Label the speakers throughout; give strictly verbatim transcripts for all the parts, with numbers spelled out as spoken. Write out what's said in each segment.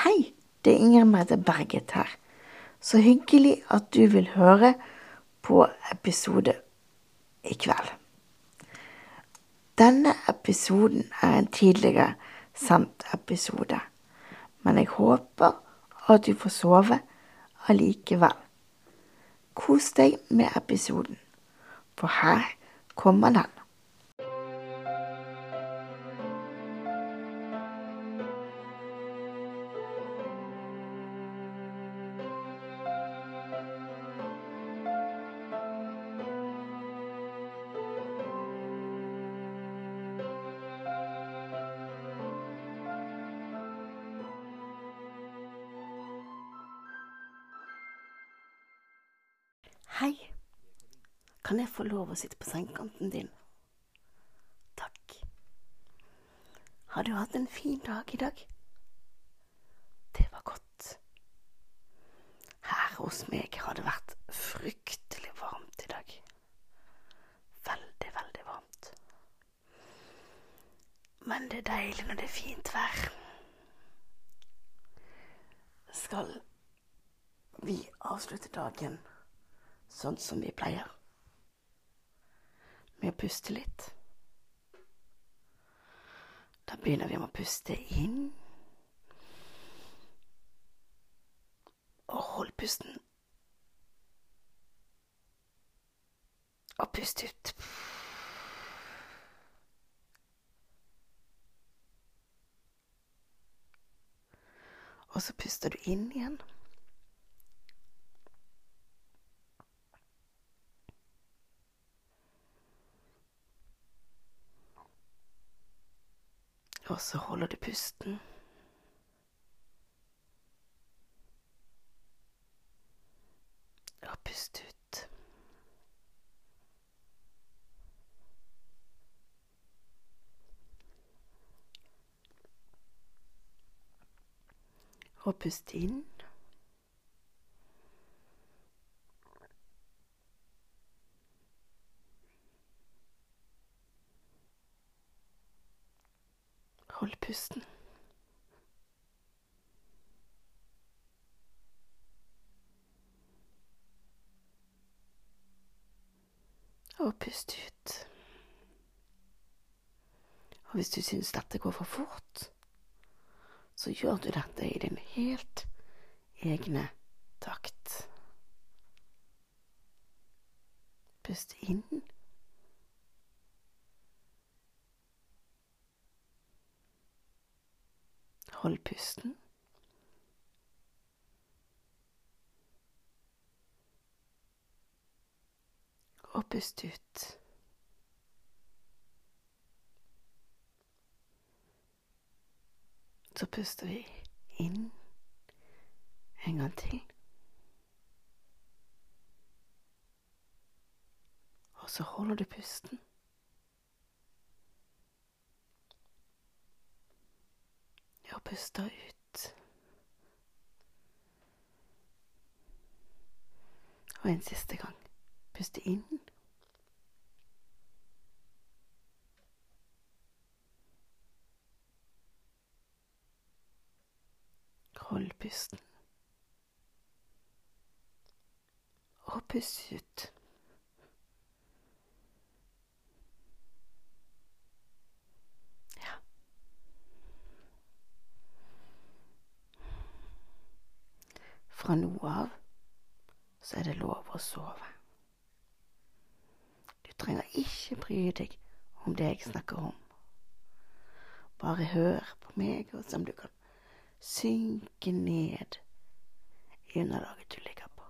Speaker 1: Hei, det er Inger Mette Berget her. Så hyggelig at du vil høre på episode i kveld. Denne episoden er en tidligere sendt episode, men jeg håper at du får sove allikevel. Kos deg med episoden, for her kommer den. Hei, kan jeg få lov å sitte på sengekanten din? Takk. Har du hatt en fin dag i dag? Det var godt. Her hos meg har det vært fryktelig varmt i dag. Veldig, veldig varmt. Men det er deilig når det er fint vær. Skal vi avslutte dagen sånn som vi pleier, med å puste litt? Da begynner vi med å puste inn, og hold pusten, og pust ut. Og så puster du inn igjen. Og så holder du pusten. Og pust ut. Og pust inn. Hold pusten. Og pust ut. Og hvis du synes dette går for fort, så gjør du dette i din helt egne takt. Pust inn. Hold pusten. Og pust ut. Så puster vi inn en gang til. Og så holder du pusten. Og puster ut. Og en siste gang. Puste inn. Hold pusten. Og pust ut. Ja. Fra nå av så er det lov å sove. Du trenger ikke bry deg om det jeg snakker om. Bare hør på meg, og som du kan synke ned i underlaget du ligger på.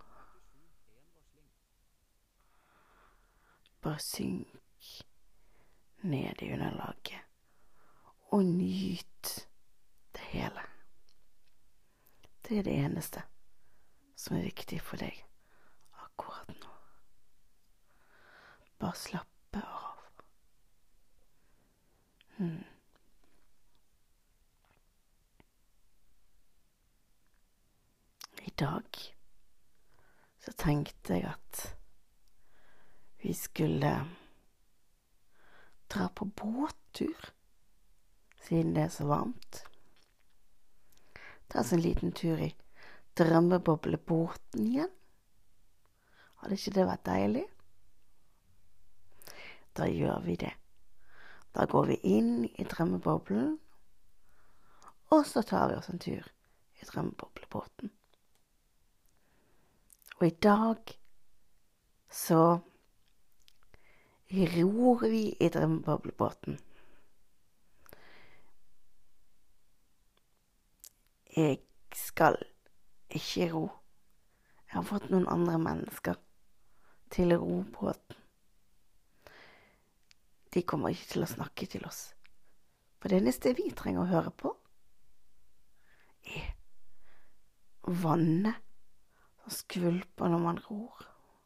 Speaker 1: Bare synk ned i underlaget og nyt det hele. Det er det eneste som er viktig for deg akkurat nå. Bare slappe av. Hmm. I dag så tenkte jeg at vi skulle dra på båttur, siden det er så varmt. ta oss en liten tur i drømmeboblebåten igjen. Hadde ikke det vært deilig? Da gjør vi det. Da går vi inn i drømmeboblen, og så tar vi oss en tur i drømmeboblebåten. Og i dag så ror vi i drømmeboblebåten. Jeg skal ikke ro. Jeg har fått noen andre mennesker til å ro båten. De kommer ikke til å snakke til oss. For det eneste vi trenger å høre på, er vannet som skvulper når man ror.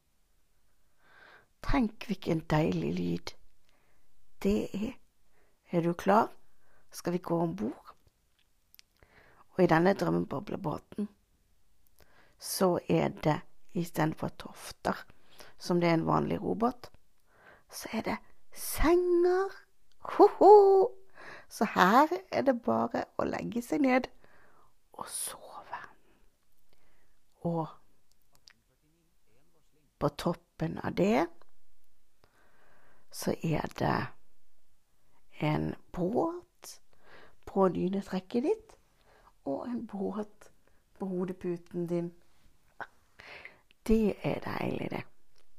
Speaker 1: Tenk hvilken deilig lyd det er. Er du klar? Skal vi gå ombord? Og i denne drømmeboblebåten så er det, i stedet for tofter, som det er en vanlig robåt, så er det senger. Ho-ho! Så her er det bare å legge seg ned og sove. Og på toppen av det så er det en båt på dynetrekket ditt, og en båt på hodeputen din. Det er deilig, det.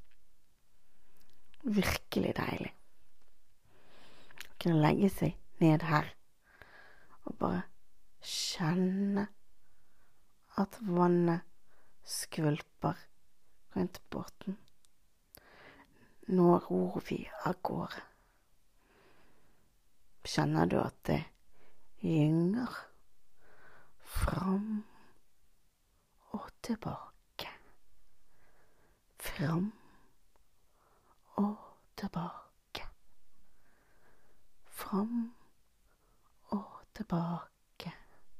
Speaker 1: Virkelig deilig. Å kunne legge seg ned her og bare kjenne at vannet skvulper rundt båten. Nå ror vi av gårde. Kjenner du at det gynger fram og tilbake, fram og tilbake, fram og tilbake,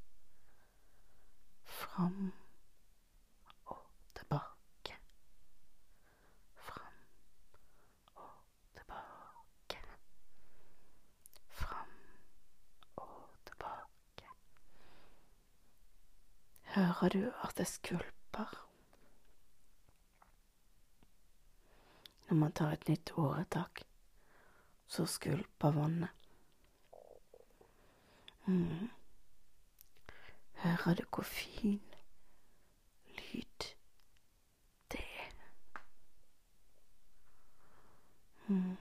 Speaker 1: fram og tilbake, fram og tilbake, fram og tilbake. Hører du at det skvulper? Når man tar et nytt åretak, så skvulper vannet. Mm. Hører du hvor fin lyd det er? Mm.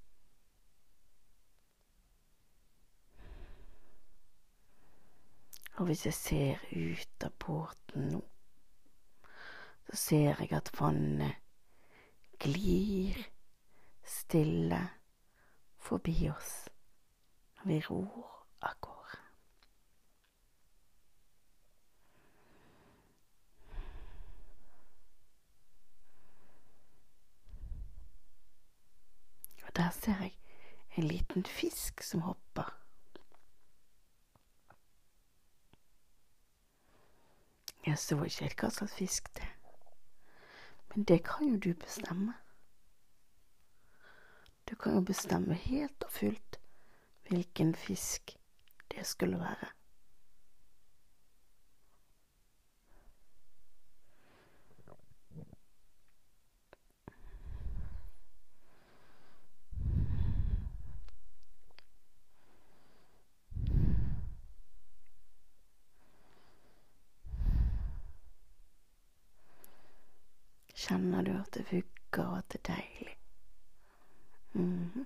Speaker 1: Og hvis jeg ser ut av båten nå, så ser jeg at vannet glir stille forbi oss når vi ror av gårde. Og der ser jeg en liten fisk som hopper. Jeg så ikke helt hva slags fisk det er. Men det kan jo du bestemme. Du kan jo bestemme helt og fullt hvilken fisk det skulle være. Kjenner du at det vugger og at det er deilig? Mm-hmm.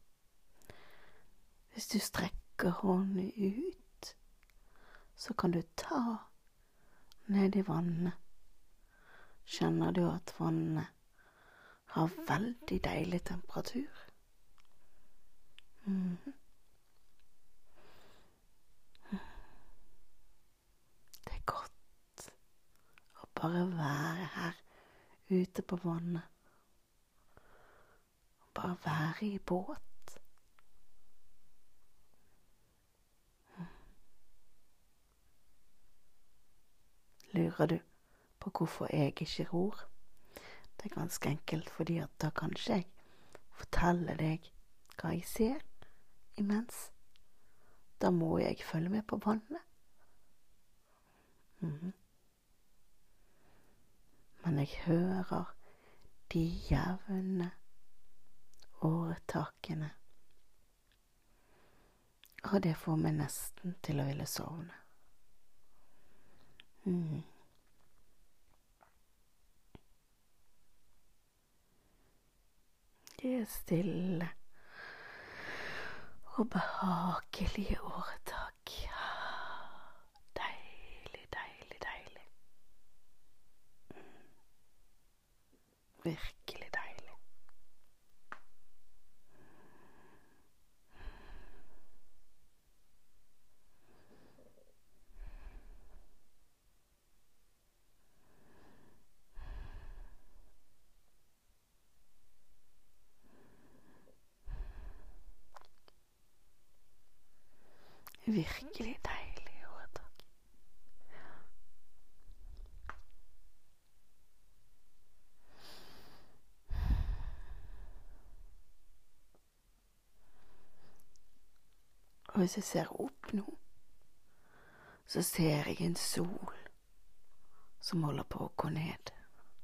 Speaker 1: Hvis du strekker hånden ut, så kan du ta ned i vannet. Kjenner du at vannet har veldig deilig temperatur? Mm-hmm. Det er godt å bare være her ute på vannet. Bare være i båt. Lurer du på hvorfor jeg ikke ror? Det er ganske enkelt, fordi at da kan ikke jeg fortelle deg hva jeg ser imens. Da må jeg følge med på vannet. Mhm. Men jeg hører de jevne åretakene, og det får meg nesten til å ville sovne. Mm. Det er stille og behagelige åretak. Deilig, deilig, deilig. Mm. Virkelig deilig. Virkelig deilig åretak. Og hvis jeg ser opp nå, så ser jeg en sol som holder på å gå ned.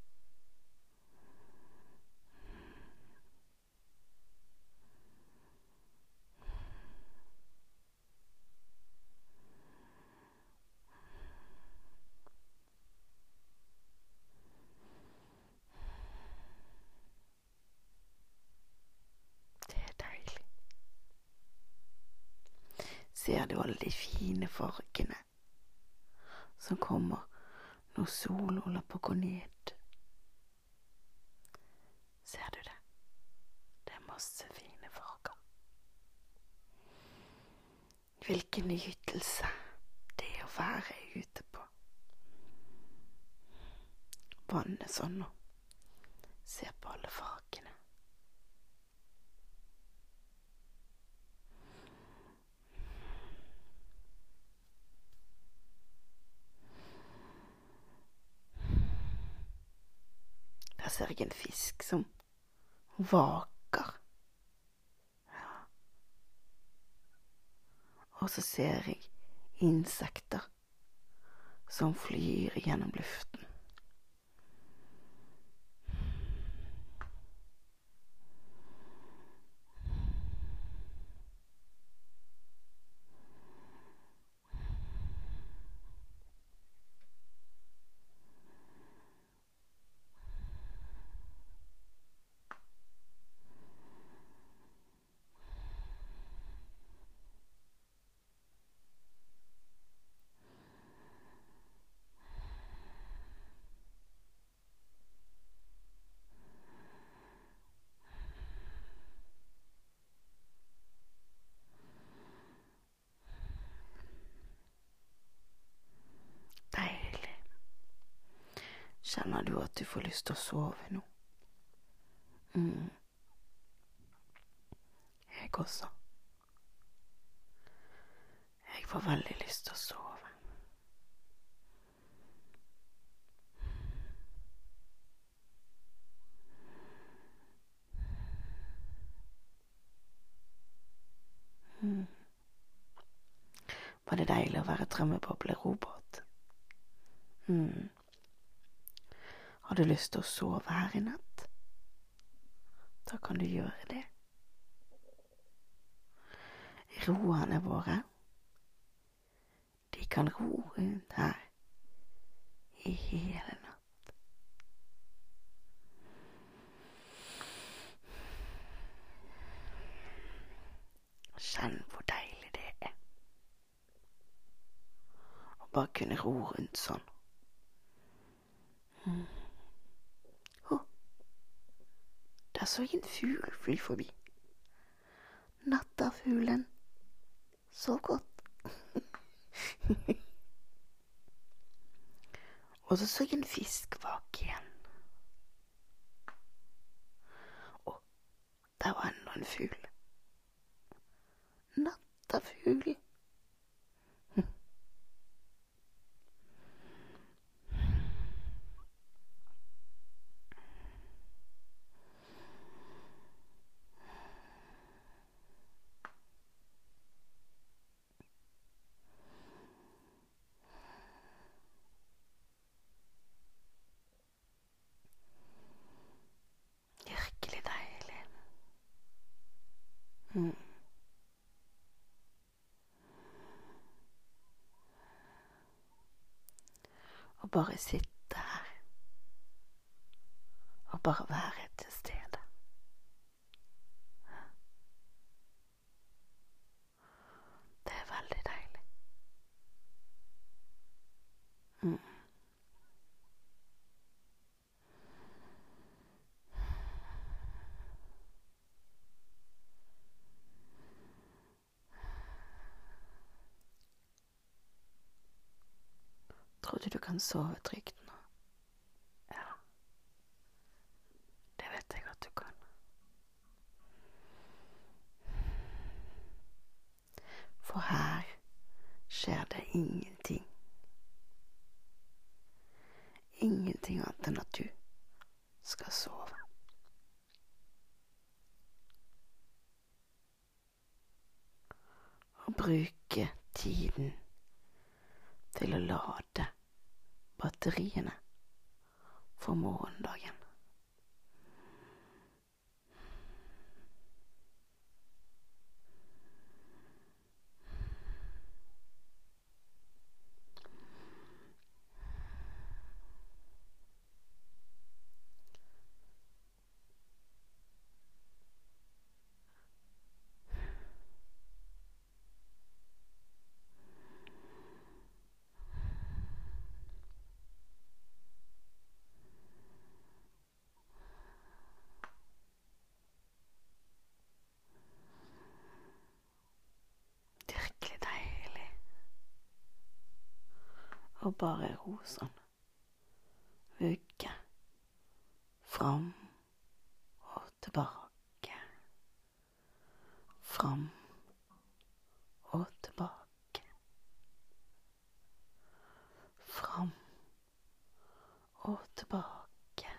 Speaker 1: Ser du alle de fine fargene som kommer når solen holder på å gå ned? Ser du det? Det er masse fine farger. Hvilken nytelse det er å være ute på vannet sånn og se på alle fargene. Der ser jeg en fisk som vaker. Ja. Og så ser jeg insekter som flyr gjennom luften. Kjenner du at du får lyst til å sove nå? Mm. Jeg også. Jeg får veldig lyst til å sove. Mm. Var det deilig å være drømmeboblerobot? Mm. Har du lyst til å sove her i natt? Da kan du gjøre det. Roerne våre, de kan ro rundt her i hele natt. Kjenn hvor deilig det er å bare kunne ro rundt sånn. Mm. Der så jeg en fugl fly forbi. Nattafuglen. Så godt. Og så så jeg en fisk bak igjen. Og der var enda en fugl. Nattafugl. og bare sitte her, og bare være til stede. Det er veldig deilig. Mm. Tror du du kan sove trygt nå? Ja, det vet jeg at du kan. For her skjer det ingenting. Ingenting annet enn at du skal sove. Og bruke tiden til å lade batteriene for morgendagen. Og bare ro sånn. Vugge. Fram og tilbake. Fram og tilbake. Fram og tilbake.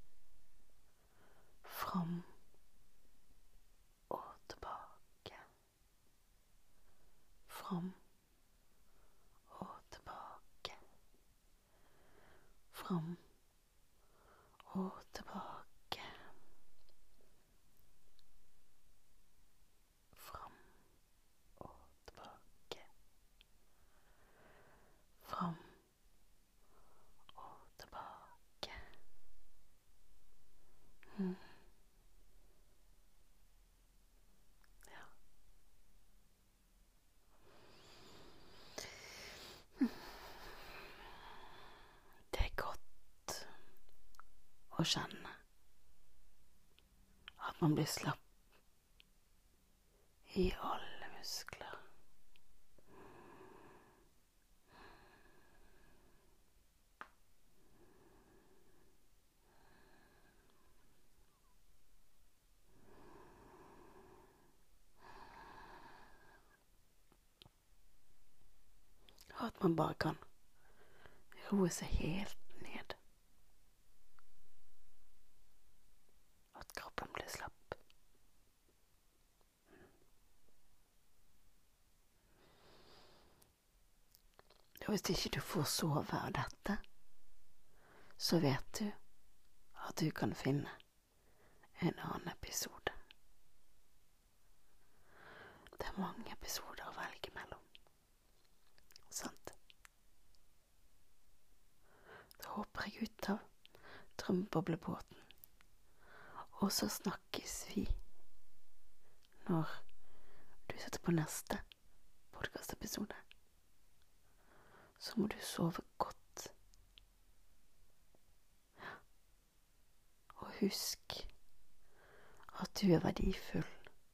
Speaker 1: Fram og tilbake. Fram og tilbake. Fram og tilbake. Fram og tilbake. Fram og tilbake. Mm. Ja. Det er godt å kjenne at man blir slapp i alle muskler. Og at man bare kan roe seg helt ned. At kroppen blir slapp. Og hvis ikke du får sove av dette, så vet du at du kan finne en annen episode. Det er mange episoder å velge mellom. Sant? Da hopper jeg ut av drømmeboblebåten, og så snakkes vi når du setter på neste podcastepisode. Så må du sove godt. Ja. Og husk at du er verdifull,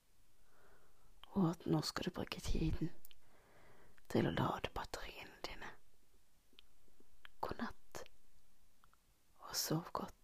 Speaker 1: og at nå skal du bruke tiden til å lade batteriene dine. God natt, og sov godt.